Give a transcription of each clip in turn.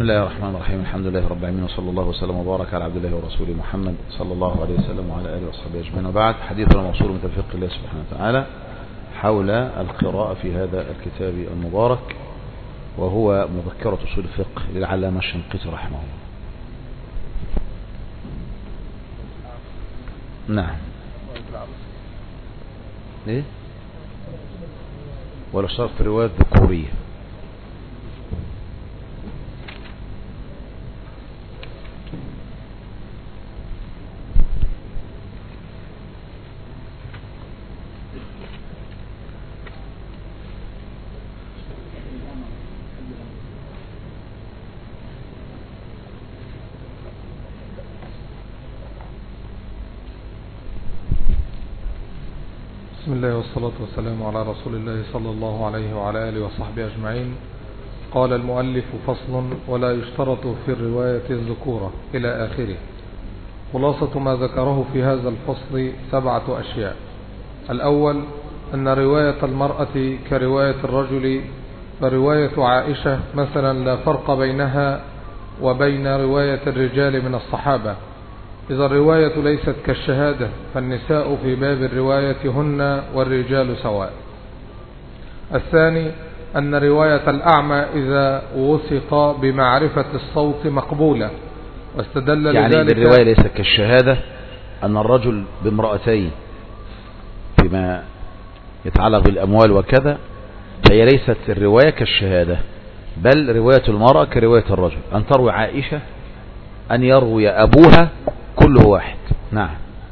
الله الرحمن الرحيم. الحمد لله رب العالمين، وصلى الله وسلم وبارك على عبد الله ورسوله محمد صلى الله عليه وسلم وعلى آله وصحبه أجمعين. وبعد، حديثنا موصول من توفيق الله سبحانه وتعالى حول القراءة في هذا الكتاب المبارك، وهو مذكرة أصول الفقه للعلامة الشنقيطي رحمه الله. نعم. ايه ولا شرط رواية ذكورية. بسم الله والصلاة والسلام على رسول الله صلى الله عليه وعلى آله وصحبه أجمعين. قال المؤلف: فصل: ولا يشترط في الرواية الذكورة إلى آخره. خلاصة ما ذكره في هذا الفصل 7 أشياء. الأول أن رواية المرأة كرواية الرجل، فرواية عائشة مثلا لا فرق بينها وبين رواية الرجال من الصحابة، إذا الرواية ليست كالشهادة، فالنساء في باب الرواية هن والرجال سواء. الثاني أن رواية الأعمى إذا وثق بمعرفة الصوت مقبولة، واستدل يعني لذلك الرواية ليست كالشهادة، أن الرجل بامرأتين فيما يتعلق بالأموال وكذا، فهي ليست الرواية كالشهادة، بل رواية المرأة كرواية الرجل، أن تروي عائشة أن يروي أبوها كله واحد. نعم.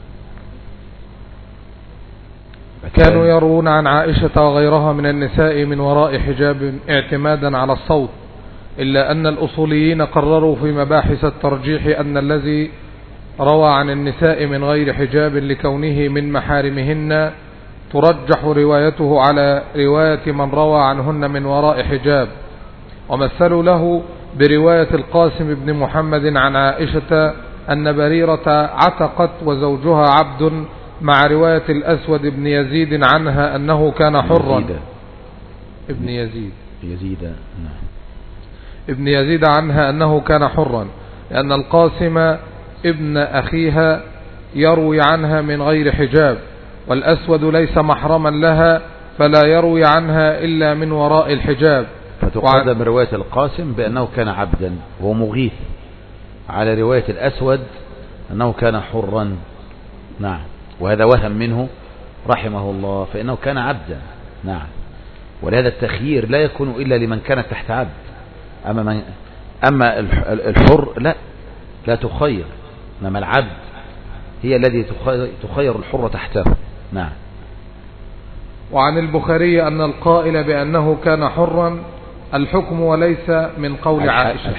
كانوا يروون عن عائشة وغيرها من النساء من وراء حجاب اعتمادا على الصوت، إلا أن الأصوليين قرروا في مباحث الترجيح أن الذي روى عن النساء من غير حجاب لكونه من محارمهن ترجح روايته على رواية من روى عنهن من وراء حجاب، ومثلوا له برواية القاسم بن محمد عن عائشة أن بريرة عتقت وزوجها عبد، مع رواية الأسود بن يزيد عنها أنه كان حرا. ابن يزيد نعم. ابن يزيد عنها أنه كان حرا، لأن القاسم ابن أخيها يروي عنها من غير حجاب، والأسود ليس محرما لها فلا يروي عنها إلا من وراء الحجاب. فتقدم رواية القاسم بأنه كان عبدا ومغيث على رواية الأسود أنه كان حرا. نعم. وهذا وهم منه رحمه الله، فإنه كان عبدا. نعم. ولهذا التخيير لا يكون إلا لمن كان تحت عبد، أما الحر لا تخير، إنما العبد هي الذي تخير الحر تحته. نعم. وعن البخاري أن القائل بأنه كان حرا الحكم وليس من قول عائشة.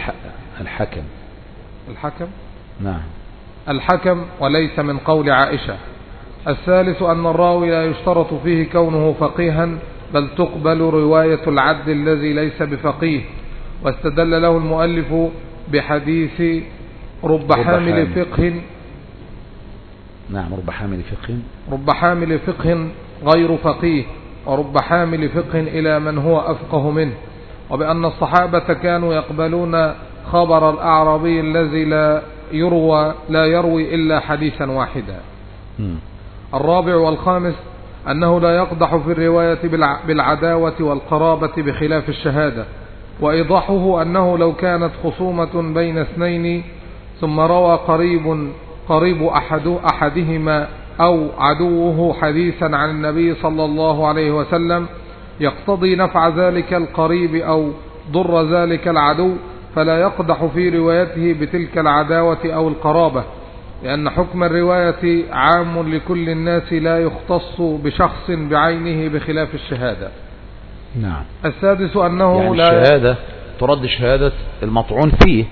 الحكم نعم. الحكم وليس من قول عائشة. الثالث أن الراوي لا يشترط فيه كونه فقيها، بل تقبل رواية العدل الذي ليس بفقيه، واستدل له المؤلف بحديث رب حامل فقه. نعم. رب حامل فقه غير فقيه، ورب حامل فقه إلى من هو أفقه منه، وبأن الصحابة كانوا يقبلون خبر الأعرابي الذي لا يروي إلا حديثا واحدا. الرابع والخامس أنه لا يقدح في الرواية بالعداوة والقرابة بخلاف الشهادة، وإيضاحه أنه لو كانت خصومة بين اثنين ثم روى قريب أحدهما أو عدوه حديثا عن النبي صلى الله عليه وسلم يقتضي نفع ذلك القريب أو ضر ذلك العدو، فلا يقدح في روايته بتلك العداوة أو القرابة، لأن حكم الرواية عام لكل الناس لا يختص بشخص بعينه بخلاف الشهادة. نعم. السادس أنه يعني الشهادة ترد شهادة المطعون فيه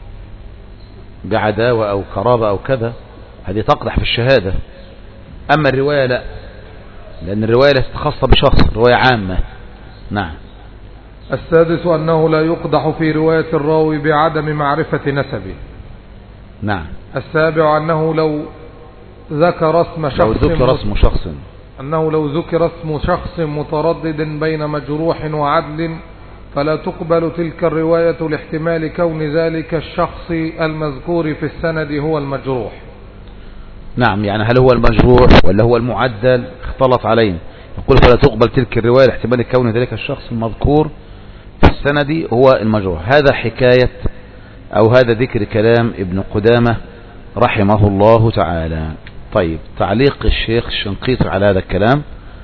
بعداوة أو قرابة أو كذا، هذه تقدح في الشهادة. أما الرواية لا، لأن الرواية ليست خاصة بشخص، رواية عامة. نعم. السادس أنه لا يقدح في رواية الراوي بعدم معرفة نسبه. نعم. السابع أنه لو ذكر اسم شخص متردد بين مجروح وعدل فلا تقبل تلك الرواية لاحتمال كون ذلك الشخص المذكور في السند هو المجروح. نعم، يعني هل هو المجروح ولا هو المعدل؟ اختلط علينا. يقول فلا تقبل تلك الرواية لاحتمال كون ذلك الشخص المذكور في السند هو المجروح. هذا حكاية أو هذا ذكر كلام ابن قدامة رحمه الله تعالى. طيب، تعليق الشيخ الشنقيطي على هذا الكلام.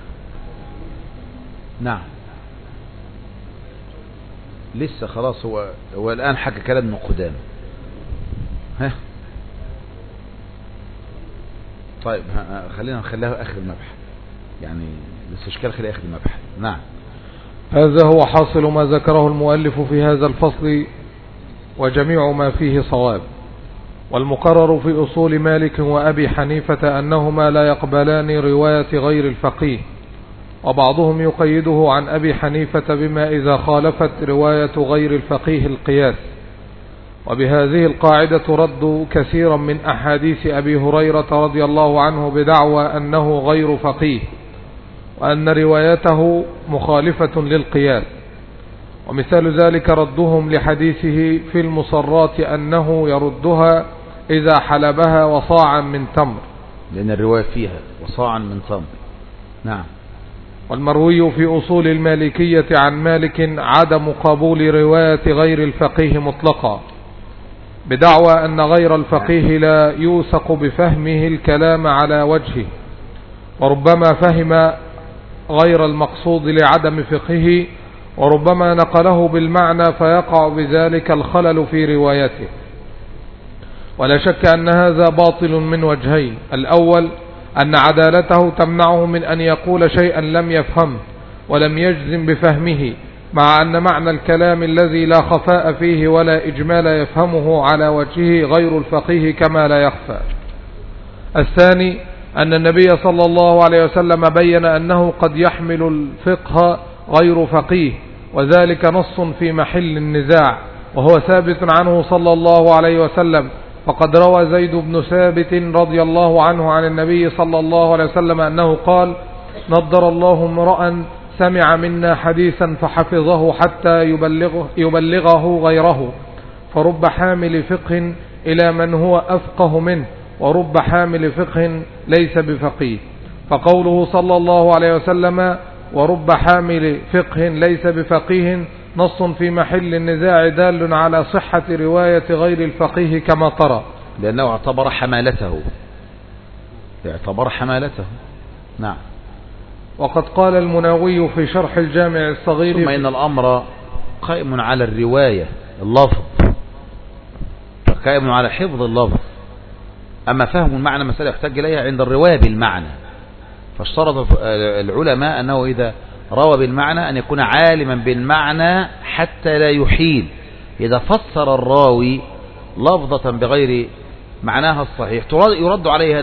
نعم، لسه خلاص هو الآن حكى كلام ابن قدامة. ها طيب، نخليها آخر المبحث، يعني لسه اشكال خلي آخر المبحث. نعم، هذا هو حاصل ما ذكره المؤلف في هذا الفصل، وجميع ما فيه صواب. والمقرر في أصول مالك وأبي حنيفة أنهما لا يقبلان رواية غير الفقيه، وبعضهم يقيده عن أبي حنيفة بما إذا خالفت رواية غير الفقيه القياس. وبهذه القاعدة رد كثيرا من أحاديث أبي هريرة رضي الله عنه بدعوى أنه غير فقيه، وأن روايته مخالفة للقياس. ومثال ذلك ردهم لحديثه في المصرات أنه يردها إذا حلبها وصاعا من تمر، لأن الرواية فيها وصاعا من تمر. نعم. والمروي في أصول المالكية عن مالك عدم قبول رواية غير الفقيه مطلقا، بدعوى أن غير الفقيه لا يوثق بفهمه الكلام على وجهه، وربما فهم غير المقصود لعدم فقهه، وربما نقله بالمعنى فيقع بذلك الخلل في روايته. ولا شك أن هذا باطل من وجهين: الأول أن عدالته تمنعه من أن يقول شيئا لم يفهمه ولم يجزم بفهمه، مع أن معنى الكلام الذي لا خفاء فيه ولا إجمال يفهمه على وجهه غير الفقيه كما لا يخفى. الثاني أن النبي صلى الله عليه وسلم بين أنه قد يحمل الفقه غير فقيه، وذلك نص في محل النزاع، وهو ثابت عنه صلى الله عليه وسلم. فقد روى زيد بن ثابت رضي الله عنه عن النبي صلى الله عليه وسلم أنه قال: نضر الله امرأ سمع منا حديثا فحفظه حتى يبلغه غيره، فرب حامل فقه إلى من هو أفقه منه، ورب حامل فقه ليس بفقيه. فقوله صلى الله عليه وسلم ورب حامل فقه ليس بفقيه نص في محل النزاع دال على صحة رواية غير الفقيه كما ترى، لأنه اعتبر حمالته. نعم. وقد قال المناوي في شرح الجامع الصغير: ثم إن الأمر قائم على الرواية، اللفظ قائم على حفظ اللفظ، أما فهم المعنى مسألة يحتاج إليها عند الرواية بالمعنى. فاشترط العلماء أنه إذا روى بالمعنى أن يكون عالما بالمعنى حتى لا يحيل. إذا فسر الراوي لفظة بغير معناها الصحيح يرد عليه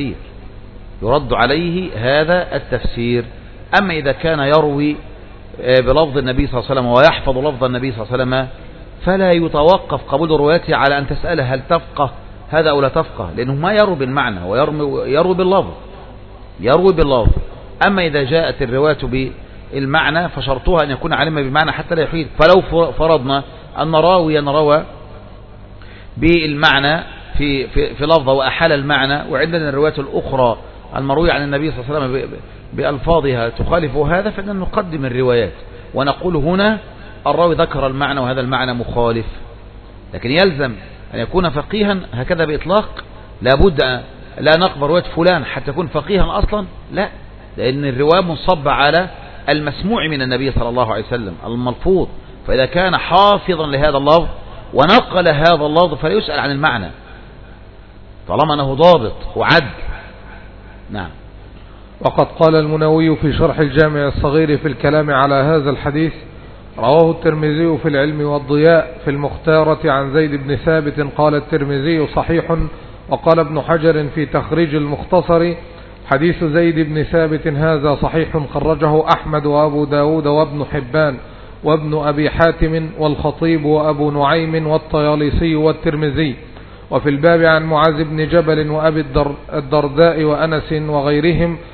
هذا التفسير. أما إذا كان يروي بلفظ النبي صلى الله عليه وسلم ويحفظ لفظ النبي صلى الله عليه وسلم فلا يتوقف قبول روايته على أن تسأله هل تفقه هذا أو لا تفقه، لأنه ما يروي بالمعنى ويروي باللفظ. أما إذا جاءت الرواية بالمعنى فشرطها أن يكون عالما بالمعنى حتى لا يحيل. فلو فرضنا أن راويا روى بالمعنى في لفظة وأحال المعنى، وعندنا الروايات الأخرى المروية عن النبي صلى الله عليه وسلم بألفاظها تخالف هذا، فإننا نقدم الروايات ونقول هنا الراوي ذكر المعنى وهذا المعنى مخالف. لكن يلزم أن يكون فقيها هكذا بإطلاق، لابد لا نقبل رواية فلان حتى يكون فقيها أصلا، لا، لأن الرواية منصبة على المسموع من النبي صلى الله عليه وسلم الملفوظ. فإذا كان حافظا لهذا اللفظ ونقل هذا اللفظ فلا يسأل عن المعنى طالما أنه ضابط وعدل. نعم. وقد قال المناوي في شرح الجامع الصغير في الكلام على هذا الحديث: رواه الترمذي في العلم والضياء في المختارة عن زيد بن ثابت قال الترمذي صحيح. وقال ابن حجر في تخريج المختصر: حديث زيد بن ثابت هذا صحيح، خرجه أحمد وأبو داود وابن حبان وابن أبي حاتم والخطيب وأبو نعيم والطيالسي والترمذي. وفي الباب عن معاذ بن جبل وأبي الدرداء وأنس وغيرهم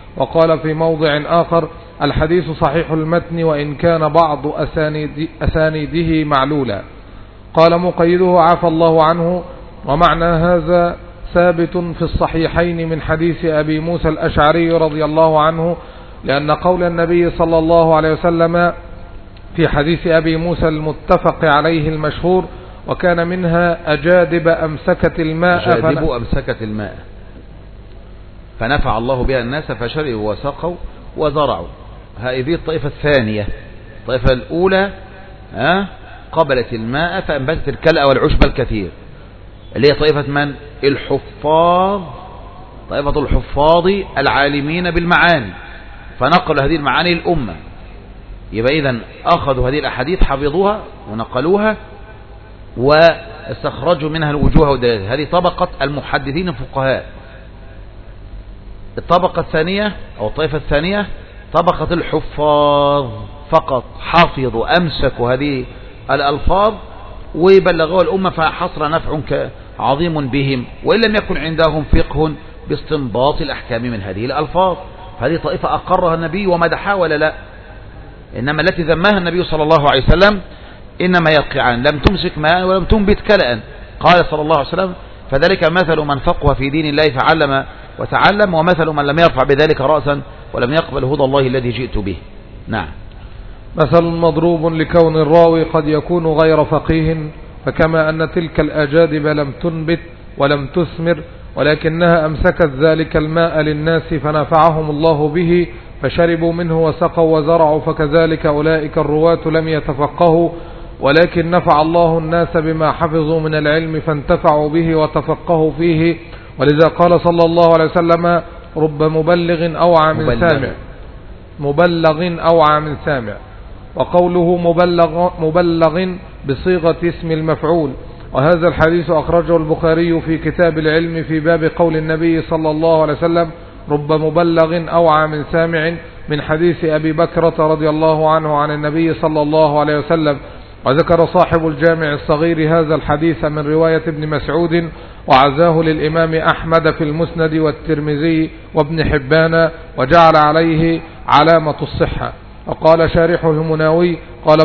وقال في موضع آخر: الحديث صحيح المتن وإن كان بعض أسانيده معلولا. قال مقيده عفى الله عنه: ومعنى هذا ثابت في الصحيحين من حديث أبي موسى الأشعري رضي الله عنه، لأن قول النبي صلى الله عليه وسلم في حديث أبي موسى المتفق عليه المشهور: وكان منها أجادب أمسكت الماء فنفع الله بها الناس فشربوا وسقوا وزرعوا. هذه الطائفة الثانية. الطائفة الأولى قبلت الماء فأنبتت الكلأ والعشب الكثير، اللي هي طائفة من؟ الحفاظ، طائفة الحفاظ العالمين بالمعاني، فنقلوا هذه المعاني للأمة. يبقى إذن أخذوا هذه الأحاديث حفظوها ونقلوها واستخرجوا منها الوجوه والدلالات. هذه طبقة المحدثين الفقهاء. الطبقة الثانية أو الطائفة الثانية طبقة الحفاظ، فقط حافظوا أمسكوا هذه الألفاظ وبلغوا الأمة، فحصل نفع عظيم بهم، وإن لم يكن عندهم فقه باستنباط الأحكام من هذه الألفاظ. هذه طائفة أقرها النبي ومدحها ولا لا؟ إنما التي ذمها النبي صلى الله عليه وسلم إنما يقعان: لم تمسك ماء ولم تنبت كلأ. قال صلى الله عليه وسلم: فذلك مثل من فقه في دين الله فعلم وتعلم، ومثل من لم يرفع بذلك رأسا ولم يقبل هدى الله الذي جئت به. نعم. مثل مضروب لكون الراوي قد يكون غير فقيه، فكما أن تلك الأجادب لم تنبت ولم تثمر ولكنها أمسكت ذلك الماء للناس فنفعهم الله به فشربوا منه وسقوا وزرعوا، فكذلك أولئك الرواة لم يتفقهوا ولكن نفع الله الناس بما حفظوا من العلم فانتفعوا به وتفقهوا فيه. ولذا قال صلى الله عليه وسلم: رب مبلغ أوعى من سامع. وقوله مبلغ بصيغة اسم المفعول. وهذا الحديث أخرجه البخاري في كتاب العلم في باب قول النبي صلى الله عليه وسلم: رب مبلغ أوعى من سامع، من حديث أبي بكرة رضي الله عنه عن النبي صلى الله عليه وسلم. وذكر صاحب الجامع الصغير هذا الحديث من رواية ابن مسعود، وعزاه للإمام أحمد في المسند والترمذي وابن حبان، وجعل عليه علامة الصحة. وقال شارحه المناوي: قال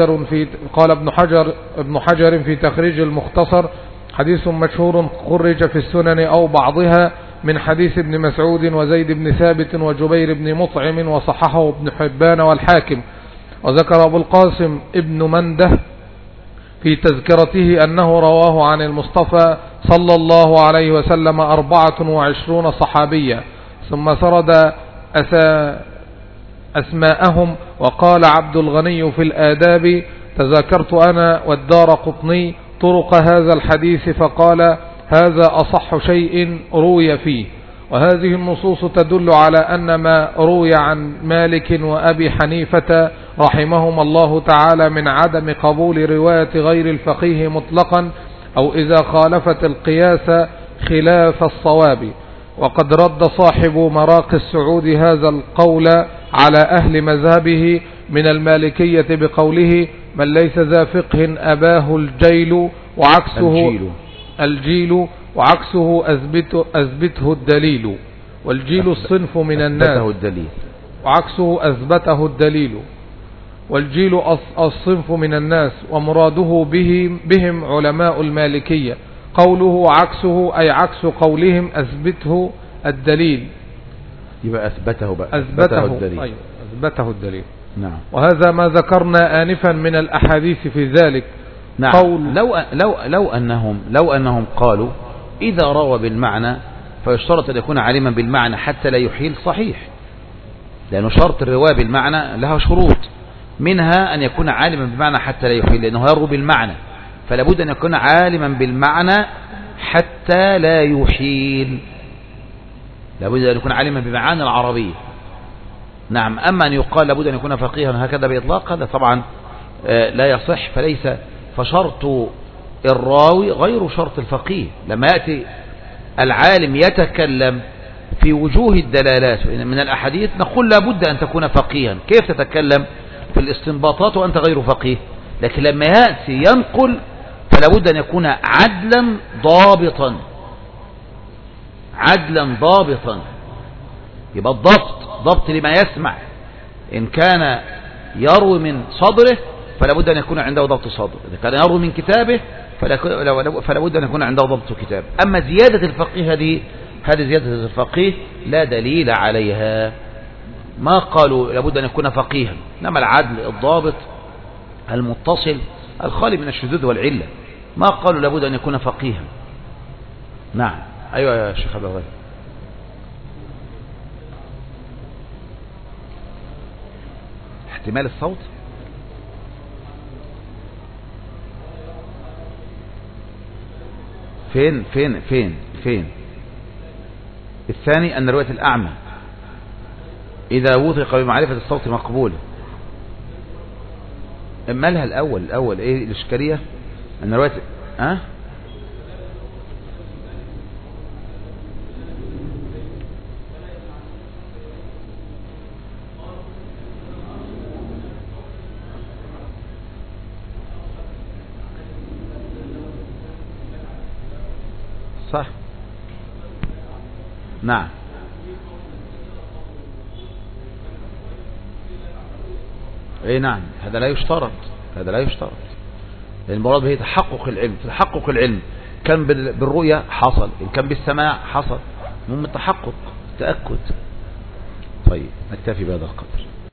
ابن حجر في تخريج المختصر: حديث مشهور خرج في السنن أو بعضها من حديث ابن مسعود وزيد بن ثابت وجبير بن مطعم، وصححه ابن حبان والحاكم. وذكر أبو القاسم ابن منده في تذكرته أنه رواه عن المصطفى صلى الله عليه وسلم 24 صحابيا، ثم سرد أسماءهم. وقال عبد الغني في الآداب: تذكرت أنا والدارقطني طرق هذا الحديث فقال: هذا أصح شيء روي فيه. وهذه النصوص تدل على أن ما روي عن مالك وأبي حنيفة رحمهما الله تعالى من عدم قبول رواية غير الفقيه مطلقا، أو إذا خالفت القياس خلاف الصواب. وقد رد صاحب مراقي السعود هذا القول على أهل مذهبه من المالكية بقوله: من ليس ذا فقه أباه الجيل، وعكسه أثبته الدليل. والجيل الصنف من الناس، وعكسه أثبته الدليل. والجيل الصنف من الناس، ومراده بهم علماء المالكية. قوله عكسه أي عكس قولهم أثبته الدليل، يبقى أثبته الدليل. نعم. وهذا ما ذكرنا آنفا من الأحاديث في ذلك. نعم. لو أنهم قالوا إذا روى بالمعنى فيشترط أن يكون عالما بالمعنى حتى لا يحيل، صحيح، لأنه شرط الرواية بالمعنى لها شروط، منها أن يكون عالما بالمعنى حتى لا يحيل، لأنه يروي بالمعنى، فلا بد أن يكون عالما بالمعنى حتى لا يحيل، لا بد أن يكون عالما بمعاني العربية. نعم. أما أن يقال لابد أن يكون فقيها هكذا بإطلاق، هذا طبعا لا يصح. فشرط الراوي غير شرط الفقيه. لما يأتي العالم يتكلم في وجوه الدلالات من الأحاديث نقول لابد أن تكون فقيها. كيف تتكلم في الاستنباطات وأنت غير فقيه؟ لكن لما يأتي ينقل فلابد أن يكون عدلا ضابطا. يبقى ضبط لما يسمع. إن كان يروي من صدره فلا بد أن يكون عنده ضبط صدر، إذا كان يروي من كتابه فلا بد أن يكون عنده ضبط كتاب. أما زيادة الفقيه هذه زيادة الفقيه لا دليل عليها، ما قالوا لابد أن يكون فقيها، إنما العدل الضابط المتصل الخالي من الشذوذ والعلة، ما قالوا لابد أن يكون فقيها. نعم. أيوة يا شيخ عبد الغالي. احتمال الصوت فين الثاني أن رواية الأعمى إذا وثق بمعرفة الصوت مقبولة. اما لها الأول إيه الإشكالية؟ أن رواية صح. نعم. اي نعم، هذا لا يشترط. المراد به تحقق العلم كان بالرؤية حصل، إن كان بالسماع حصل، المهم التحقق التأكد. طيب نكتفي بهذا القدر.